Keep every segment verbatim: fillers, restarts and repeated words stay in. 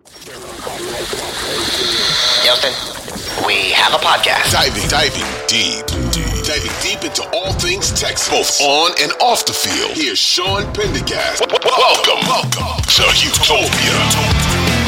Houston, we have a podcast. Diving, diving deep, deep, diving deep into all things Texas, both on and off the field. Here's Sean Pendergast. Welcome, welcome to Utopia.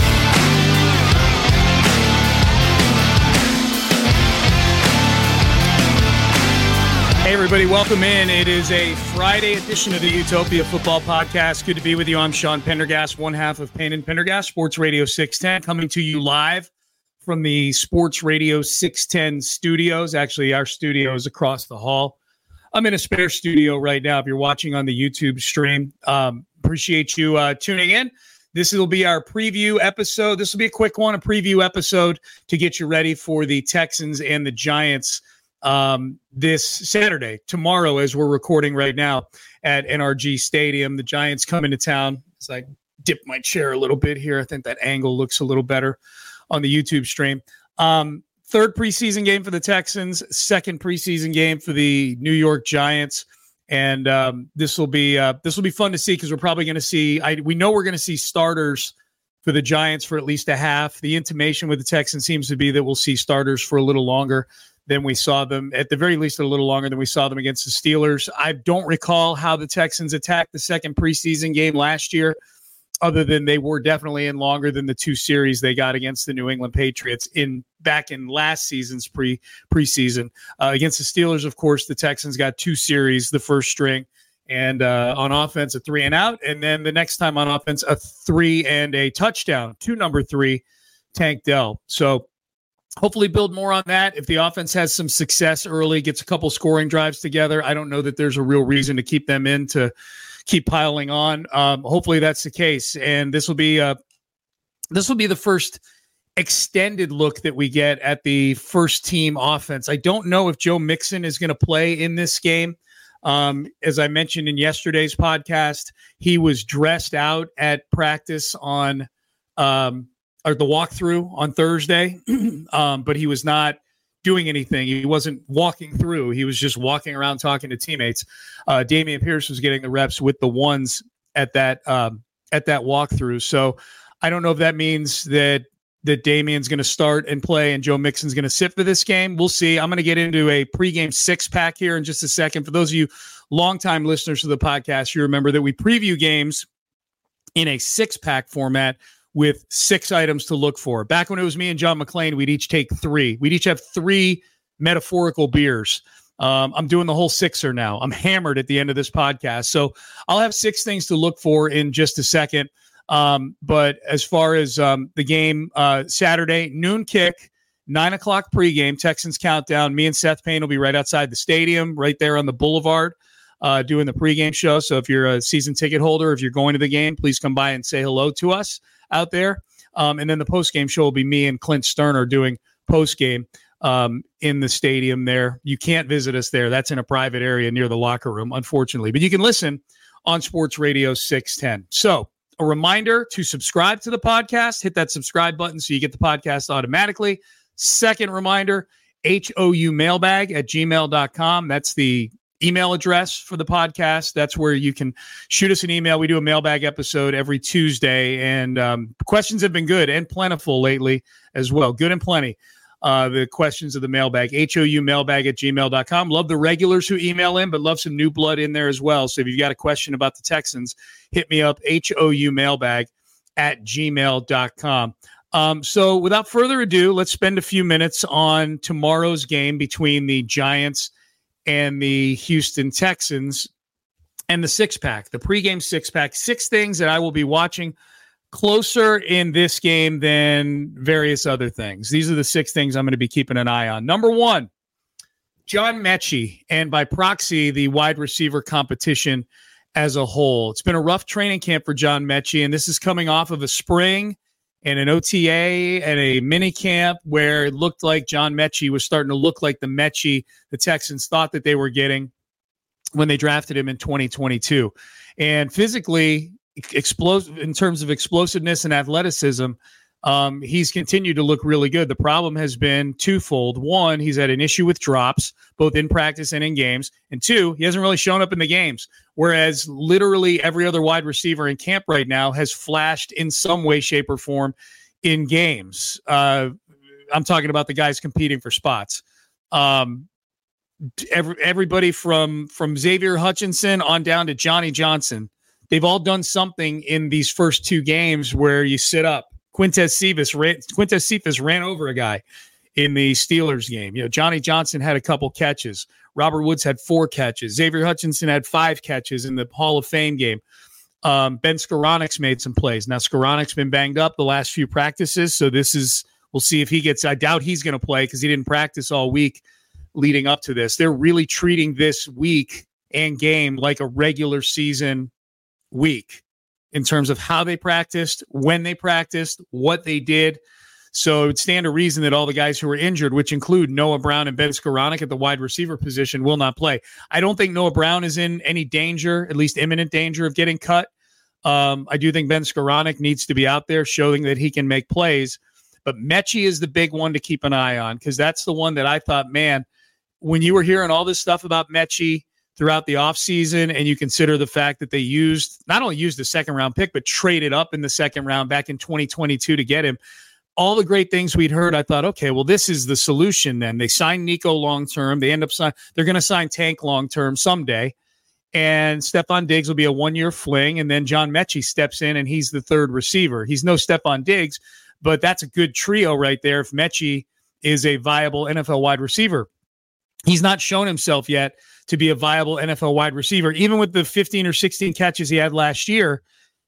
Hey, everybody, welcome in. It is a Friday edition of the Utopia Football Podcast. Good to be with you. I'm Sean Pendergast, one half of Payne and Pendergast, Sports Radio six ten, coming to you live from the Sports Radio six ten studios. Actually, our studio is across the hall. I'm in a spare studio right now if you're watching on the YouTube stream. Um, appreciate you uh, tuning in. This will be our preview episode. This will be a quick one, a preview episode to get you ready for the Texans and the Giants um, this Saturday, tomorrow, as we're recording right now at N R G Stadium. The Giants come into town. As I dip my chair a little bit here, I think that angle looks a little better on the YouTube stream. Um, third preseason game for the Texans, second preseason game for the New York Giants. And um, this will be uh, this will be fun to see because we're probably going to see, I, we know we're going to see starters for the Giants for at least a half. The intimation with the Texans seems to be that we'll see starters for a little longer than we saw them, at the very least a little longer than we saw them against the Steelers. I don't recall how the Texans attacked the second preseason game last year, other than they were definitely in longer than the two series they got against the New England Patriots in back in last season's pre preseason. Uh, against the Steelers, of course, the Texans got two series, the first string, and uh, on offense, a three and out. And then the next time on offense, a three and a touchdown to number three, Tank Dell. So hopefully build more on that. If the offense has some success early, gets a couple scoring drives together, I don't know that there's a real reason to keep them in to keep piling on. Um, hopefully that's the case. And this will be uh, this will be the first extended look that we get at the first team offense. I don't know if Joe Mixon is going to play in this game. Um, as I mentioned in yesterday's podcast, he was dressed out at practice on um, or the walkthrough on Thursday, um, but he was not doing anything. He wasn't walking through. He was just walking around talking to teammates. Uh, Dameon Pierce was getting the reps with the ones at that um, at that walkthrough. So I don't know if that means that that Dameon's going to start and play and Joe Mixon's going to sit for this game. We'll see. I'm going to get into a pregame six-pack here in just a second. For those of you longtime listeners to the podcast, you remember that we preview games in a six-pack format with six items to look for. Back when it was me and John McClain, we'd each take three. We'd each have three metaphorical beers. Um, I'm doing the whole sixer now. I'm hammered at the end of this podcast. So I'll have six things to look for in just a second. Um, but as far as um, the game uh, Saturday, noon kick, nine o'clock pregame, Texans countdown. Me and Seth Payne will be right outside the stadium, right there on the boulevard, uh, doing the pregame show. So if you're a season ticket holder, if you're going to the game, please come by and say hello to us out there. Um, and then the post-game show will be me and Clint Sterner doing post-game um, in the stadium there. You can't visit us there. That's in a private area near the locker room, unfortunately. But you can listen on Sports Radio six ten. So a reminder to subscribe to the podcast. Hit that subscribe button so you get the podcast automatically. Second reminder, H O U mailbag at gmail dot com. That's the email address for the podcast. That's where you can shoot us an email. We do a mailbag episode every Tuesday, and um, questions have been good and plentiful lately as well. Good and plenty. Uh, the questions of the mailbag, H O U mailbag at gmail dot com. Love the regulars who email in, but love some new blood in there as well. So if you've got a question about the Texans, hit me up, H O U mailbag at gmail dot com. Um, so without further ado, let's spend a few minutes on tomorrow's game between the Giants and the Houston Texans and the six-pack, the pregame six-pack. Six things that I will be watching closer in this game than various other things. These are the six things I'm going to be keeping an eye on. Number one, John Mechie, and by proxy, the wide receiver competition as a whole. It's been a rough training camp for John Mechie, and this is coming off of a spring and an O T A and a mini camp where it looked like John Mechie was starting to look like the Mechie the Texans thought that they were getting when they drafted him in twenty twenty-two. And physically, explosive in terms of explosiveness and athleticism, um, he's continued to look really good. The problem has been twofold. One, he's had an issue with drops, both in practice and in games. And two, he hasn't really shown up in the games, whereas literally every other wide receiver in camp right now has flashed in some way, shape, or form in games. Uh, I'm talking about the guys competing for spots. Um, every, everybody from, from Xavier Hutchinson on down to Johnny Johnson, they've all done something in these first two games where you sit up. Quintez Cephas ran, Quintez Cephas ran over a guy in the Steelers game. You know, Johnny Johnson had a couple catches. Robert Woods had four catches. Xavier Hutchinson had five catches in the Hall of Fame game. Um, Ben Skoronek's made some plays. Now, Skoronek's been banged up the last few practices, so this is we'll see if he gets. I doubt he's going to play because he didn't practice all week leading up to this. They're really treating this week and game like a regular season week in terms of how they practiced, when they practiced, what they did. So it would stand to reason that all the guys who were injured, which include Noah Brown and Ben Skowronek at the wide receiver position, will not play. I don't think Noah Brown is in any danger, at least imminent danger of getting cut. Um, I do think Ben Skowronek needs to be out there showing that he can make plays. But Mechie is the big one to keep an eye on because that's the one that I thought, man, when you were hearing all this stuff about Mechie throughout the offseason, and you consider the fact that they used not only used the second round pick, but traded up in the second round back in twenty twenty-two to get him. All the great things we'd heard, I thought, okay, well, this is the solution then. They signed Nico long-term. They end up signing, they're going to sign Tank long-term someday. And Stephon Diggs will be a one-year fling. And then John Mechie steps in and he's the third receiver. He's no Stephon Diggs, but that's a good trio right there if Mechie is a viable N F L wide receiver. He's not shown himself yet to be a viable N F L wide receiver. Even with the fifteen or sixteen catches he had last year,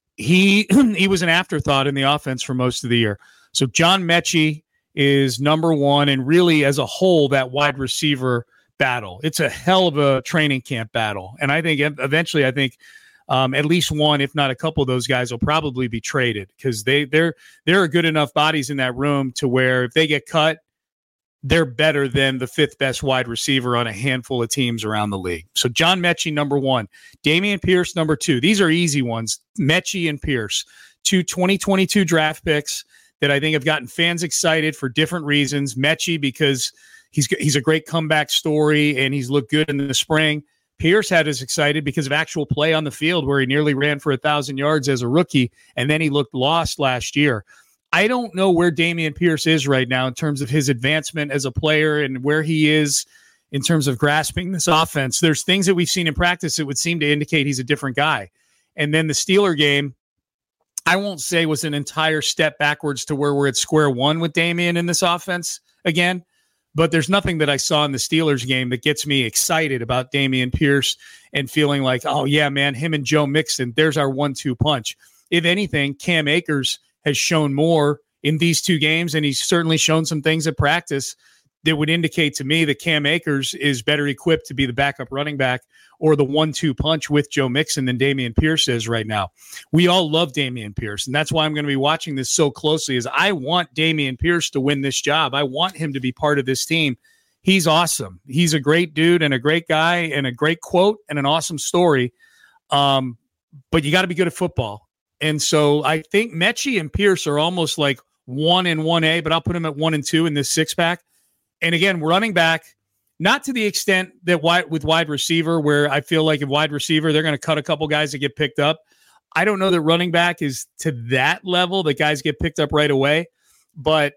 he he was an afterthought in the offense for most of the year. So John Mechie is number one, and really as a whole, that wide receiver battle. It's a hell of a training camp battle. And I think eventually, I think um, at least one, if not a couple of those guys will probably be traded because they, they're, there are good enough bodies in that room to where if they get cut, they're better than the fifth best wide receiver on a handful of teams around the league. So John Mechie, number one. Dameon Pierce, number two. These are easy ones. Mechie and Pierce, two twenty twenty-two draft picks that I think have gotten fans excited for different reasons. Mechie, because he's he's a great comeback story and he's looked good in the spring. Pierce had us excited because of actual play on the field where he nearly ran for one thousand yards as a rookie, and then he looked lost last year. I don't know where Dameon Pierce is right now in terms of his advancement as a player and where he is in terms of grasping this offense. There's things that we've seen in practice that would seem to indicate he's a different guy. And then the Steeler game, I won't say was an entire step backwards to where we're at square one with Dameon in this offense again, but there's nothing that I saw in the Steelers game that gets me excited about Dameon Pierce and feeling like, oh yeah, man, him and Joe Mixon, there's our one two punch. If anything, Cam Akers has shown more in these two games, and he's certainly shown some things at practice that would indicate to me that Cam Akers is better equipped to be the backup running back or the one two punch with Joe Mixon than Dameon Pierce is right now. We all love Dameon Pierce, and that's why I'm going to be watching this so closely is I want Dameon Pierce to win this job. I want him to be part of this team. He's awesome. He's a great dude and a great guy and a great quote and an awesome story. Um, but you got to be good at football. And so I think Mechie and Pierce are almost like one and one A, but I'll put them at one and two in this six pack. And again, running back, not to the extent that wide, with wide receiver, where I feel like if wide receiver, they're going to cut a couple guys that get picked up. I don't know that running back is to that level that guys get picked up right away, but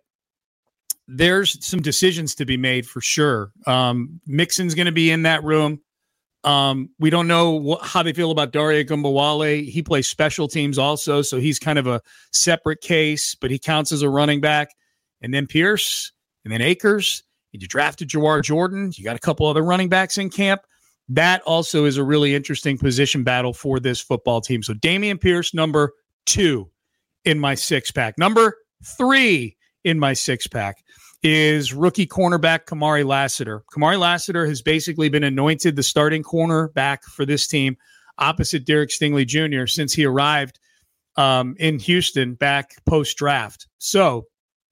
there's some decisions to be made for sure. Um, Mixon's going to be in that room. Um, we don't know wh- how they feel about Daria Gumbawale. He plays special teams also, so he's kind of a separate case, but he counts as a running back. And then Pierce, and then Akers. You drafted Jawar Jordan. You got a couple other running backs in camp. That also is a really interesting position battle for this football team. So Dameon Pierce, number two in my six-pack. Number three in my six-pack is rookie cornerback Kamari Lassiter. Kamari Lassiter has basically been anointed the starting cornerback for this team opposite Derek Stingley Junior since he arrived um, in Houston back post-draft. So,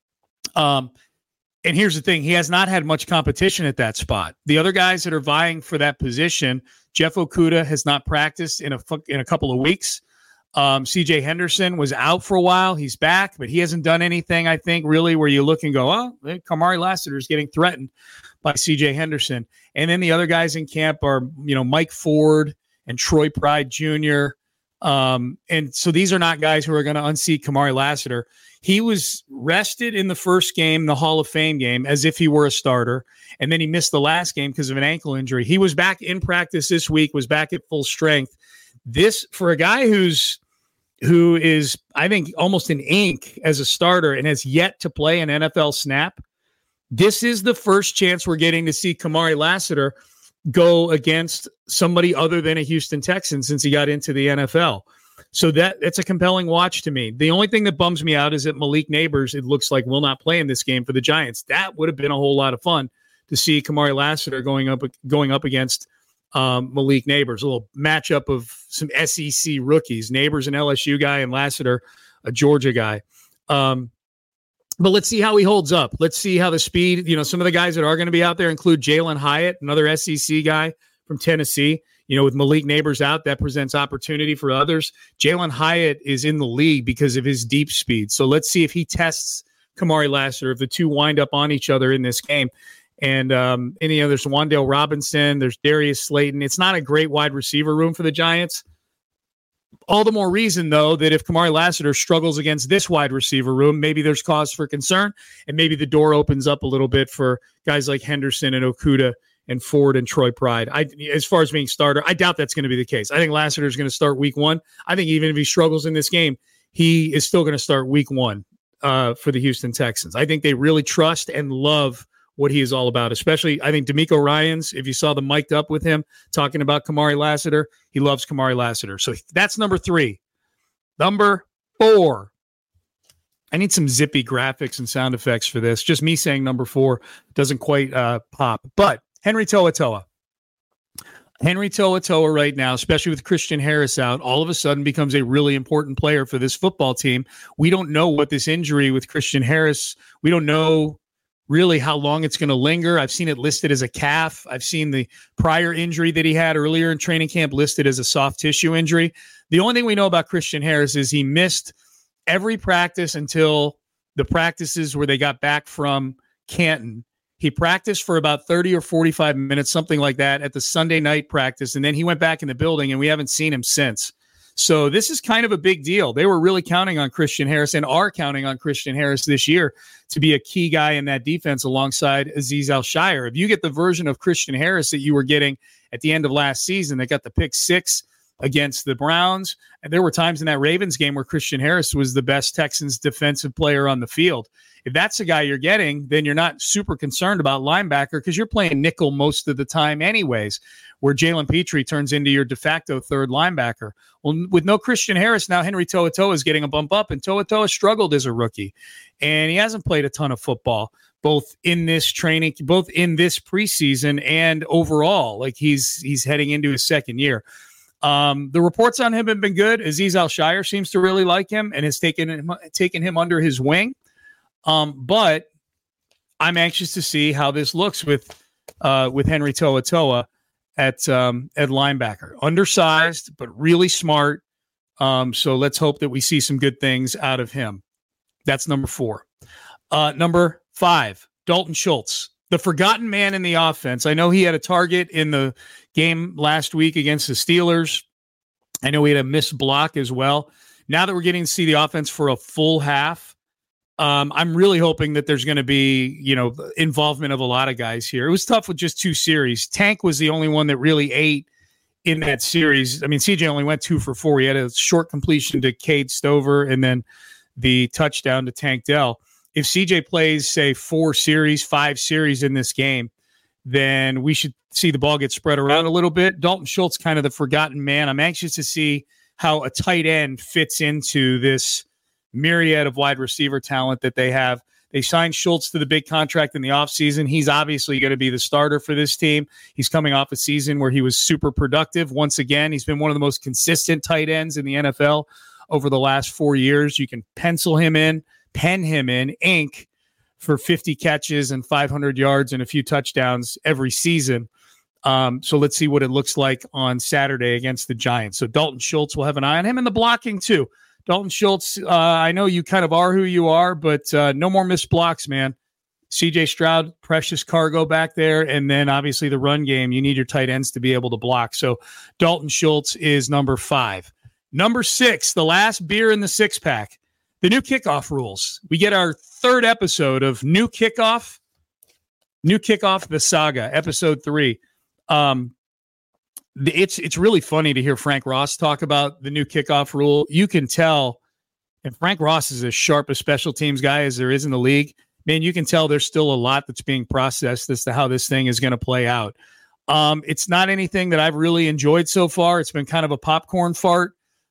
um, and here's the thing. He has not had much competition at that spot. The other guys that are vying for that position, Jeff Okudah has not practiced in a in a couple of weeks. Um, C J Henderson was out for a while. He's back, but he hasn't done anything, I think, really where you look and go, oh, Kamari Lassiter is getting threatened by C J Henderson. And then the other guys in camp are, you know, Mike Ford and Troy Pride Junior Um, and so these are not guys who are going to unseat Kamari Lassiter. He was rested in the first game, the Hall of Fame game, as if he were a starter. And then he missed the last game because of an ankle injury. He was back in practice this week, was back at full strength. This, for a guy who's who is, I think, almost an ink as a starter and has yet to play an N F L snap, this is the first chance we're getting to see Kamari Lassiter go against somebody other than a Houston Texan since he got into the N F L. So that that's a compelling watch to me. The only thing that bums me out is that Malik Neighbors, it looks like, will not play in this game for the Giants. That would have been a whole lot of fun to see Kamari Lassiter going up going up against um, Malik Neighbors. A little matchup of some S E C rookies. Neighbors, an L S U guy, and Lassiter, a Georgia guy. Um, But let's see how he holds up. Let's see how the speed, you know, some of the guys that are going to be out there include Jalen Hyatt, another S E C guy from Tennessee. You know, with Malik Neighbors out, that presents opportunity for others. Jalen Hyatt is in the league because of his deep speed. So let's see if he tests Kamari Lassiter, if the two wind up on each other in this game. And, um, and you know, there's Wan'Dale Robinson, there's Darius Slayton. It's not a great wide receiver room for the Giants. All the more reason, though, that if Kamari Lassiter struggles against this wide receiver room, maybe there's cause for concern, and maybe the door opens up a little bit for guys like Henderson and Okudah and Ford and Troy Pride. I, as far as being starter, I doubt that's going to be the case. I think Lassiter is going to start week one. I think even if he struggles in this game, he is still going to start week one uh, for the Houston Texans. I think they really trust and love what he is all about, especially I think D'Amico Ryans, if you saw the mic'd up with him talking about Kamari Lassiter, he loves Kamari Lassiter. So that's number three. Number four. I need some zippy graphics and sound effects for this. Just me saying number four doesn't quite uh, pop. But Henry To'oTo'o. Henry To'oTo'o right now, especially with Christian Harris out, all of a sudden becomes a really important player for this football team. We don't know what this injury with Christian Harris, we don't know really how long it's going to linger. I've seen it listed as a calf. I've seen the prior injury that he had earlier in training camp listed as a soft tissue injury. The only thing we know about Christian Harris is he missed every practice until the practices where they got back from Canton. He practiced for about thirty or forty-five minutes, something like that, at the Sunday night practice, and then he went back in the building, and we haven't seen him since. So this is kind of a big deal. They were really counting on Christian Harris and are counting on Christian Harris this year to be a key guy in that defense alongside Azeez Al-Shaair. If you get the version of Christian Harris that you were getting at the end of last season, that got the pick six against the Browns, and there were times in that Ravens game where Christian Harris was the best Texans defensive player on the field. If that's the guy you're getting, then you're not super concerned about linebacker because you're playing nickel most of the time anyways, where Jalen Petrie turns into your de facto third linebacker. Well, with no Christian Harris, now Henry To'oTo'o is getting a bump up, and To'oTo'o struggled as a rookie, and he hasn't played a ton of football, both in this training, both in this preseason and overall. Like he's he's heading into his second year. Um, the reports on him have been good. Azeez Al-Shaair seems to really like him and has taken him, taken him under his wing. Um, but I'm anxious to see how this looks with uh, with Henry To'oTo'o at um, at linebacker. Undersized, but really smart. Um, so let's hope that we see some good things out of him. That's number four. Uh, number five, Dalton Schultz, the forgotten man in the offense. I know he had a target in the game last week against the Steelers. I know he had a missed block as well. Now that we're getting to see the offense for a full half, Um, I'm really hoping that there's going to be, you know, involvement of a lot of guys here. It was tough with just two series. Tank was the only one that really ate in that series. I mean, C J only went two for four. He had a short completion to Cade Stover and then the touchdown to Tank Dell. If C J plays, say, four series, five series in this game, then we should see the ball get spread around a little bit. Dalton Schultz, kind of the forgotten man. I'm anxious to see how a tight end fits into this myriad of wide receiver talent that they have. They signed Schultz to the big contract in the offseason. He's obviously going to be the starter for this team. He's coming off a season where he was super productive. Once again, he's been one of the most consistent tight ends in the N F L over the last four years. You can pencil him in, pen him in, ink for fifty catches and five hundred yards and a few touchdowns every season. Um, so let's see what it looks like on Saturday against the Giants. So Dalton Schultz will have an eye on him, and the blocking too. Dalton Schultz, uh, I know you kind of are who you are, but uh, no more missed blocks, man. C J Stroud, precious cargo back there, and then obviously the run game. You need your tight ends to be able to block. So Dalton Schultz is number five. Number six, the last beer in the six pack, the new kickoff rules. We get our third episode of New Kickoff, New Kickoff, the Saga, episode three. Um, it's it's really funny to hear Frank Ross talk about the new kickoff rule. You can tell, and Frank Ross is as sharp a special teams guy as there is in the league. Man, you can tell there's still a lot that's being processed as to how this thing is going to play out. Um, it's not anything that I've really enjoyed so far. It's been kind of a popcorn fart.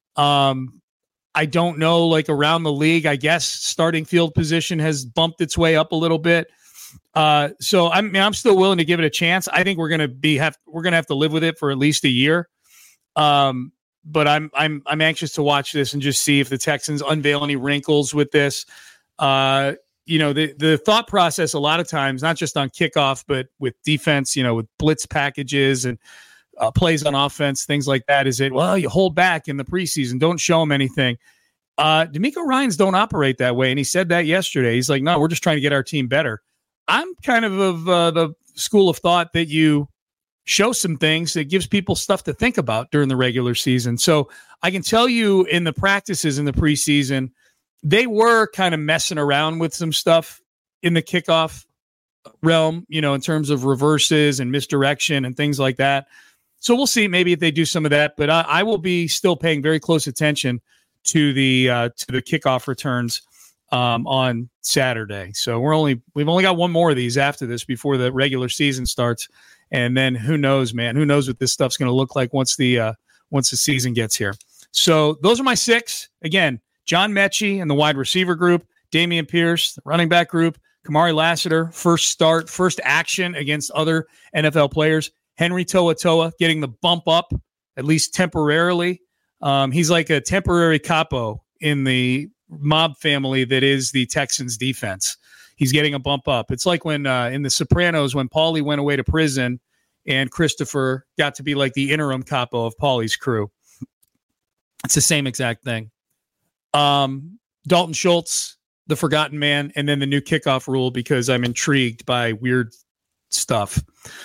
Um, I don't know, like around the league, I guess starting field position has bumped its way up a little bit. Uh, so I'm, I mean, I'm still willing to give it a chance. I think we're going to be, have, we're going to have to live with it for at least a year. Um, but I'm, I'm, I'm anxious to watch this and just see if the Texans unveil any wrinkles with this. Uh, you know, the, the thought process a lot of times, not just on kickoff, but with defense, you know, with blitz packages and uh, plays on offense, things like that, is it, well, you hold back in the preseason, don't show them anything. Uh, D'Amico Ryans don't operate that way. And he said that yesterday. He's like, no, we're just trying to get our team better. I'm kind of of uh, the school of thought that you show some things that gives people stuff to think about during the regular season. So I can tell you in the practices in the preseason, they were kind of messing around with some stuff in the kickoff realm, you know, in terms of reverses and misdirection and things like that. So we'll see maybe if they do some of that, but I, I will be still paying very close attention to the uh, to the kickoff returns um, on Saturday. So we're only we've only got one more of these after this before the regular season starts, and then who knows, man? Who knows what this stuff's going to look like once the uh, once the season gets here? So those are my six. Again, John Mechie and the wide receiver group, Dameon Pierce, the running back group, Kamari Lassiter, first start, first action against other N F L players. Henry To'oTo'o getting the bump up, at least temporarily. Um, he's like a temporary capo in the mob family that is the Texans defense. He's getting a bump up. It's like when uh, in The Sopranos, when Paulie went away to prison and Christopher got to be like the interim capo of Paulie's crew. It's the same exact thing. Um, Dalton Schultz, the forgotten man, and then the new kickoff rule because I'm intrigued by weird stuff.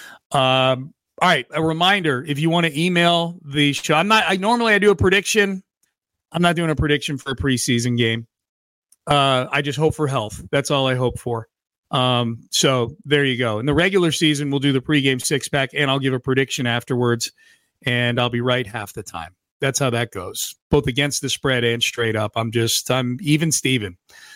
Um, all right, a reminder, if you want to email the show, I'm not, I normally I do a prediction. I'm not doing a prediction for a preseason game. Uh, I just hope for health. That's all I hope for. Um, so there you go. In the regular season, we'll do the pregame six pack and I'll give a prediction afterwards and I'll be right half the time. That's how that goes, both against the spread and straight up. I'm just, I'm even Steven.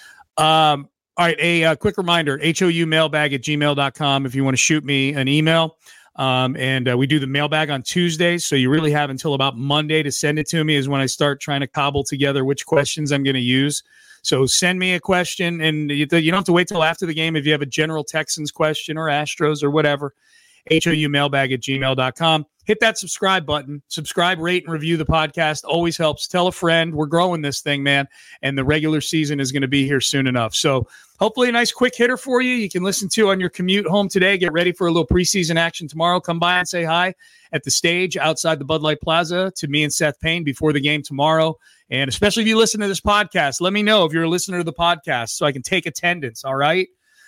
Um, all right. A, a quick reminder, H O U mailbag at gmail dot com. If you want to shoot me an email, um, and uh, we do the mailbag on Tuesdays. So you really have until about Monday to send it to me is when I start trying to cobble together which questions I'm going to use. So send me a question and you, you don't have to wait till after the game. If you have a general Texans question or Astros or whatever, H O U mailbag at gmail dot com. Hit that subscribe button. Subscribe, rate, and review the podcast. Always helps. Tell a friend. We're growing this thing, man. And the regular season is going to be here soon enough. So hopefully a nice quick hitter for you. You can listen to on your commute home today. Get ready for a little preseason action tomorrow. Come by and say hi at the stage outside the Bud Light Plaza to me and Seth Payne before the game tomorrow. And especially if you listen to this podcast, let me know if you're a listener to the podcast so I can take attendance. All right.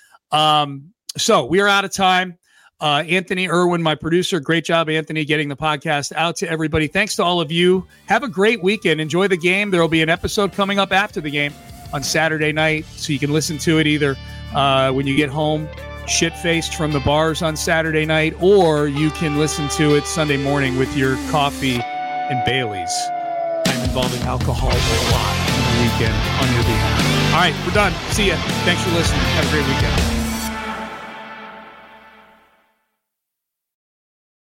Um, so we are out of time. Uh, Anthony Irwin, my producer. Great job, Anthony, getting the podcast out to everybody. Thanks to all of you. Have a great weekend. Enjoy the game. There will be an episode coming up after the game on Saturday night, so you can listen to it either uh, when you get home, shit-faced from the bars on Saturday night, or you can listen to it Sunday morning with your coffee and Baileys. I'm involving alcohol a lot on the weekend on your behalf. All right, we're done. See ya. Thanks for listening. Have a great weekend.